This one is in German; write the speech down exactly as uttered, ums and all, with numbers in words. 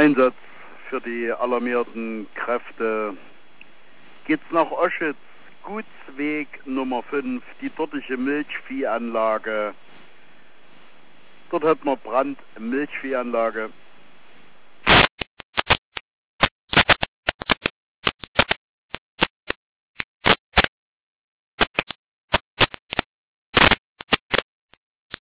Einsatz für die alarmierten Kräfte geht's nach Oschitz, Gutsweg Nummer fünf, die dortige Milchviehanlage. Dort hat man Brand, Milchviehanlage.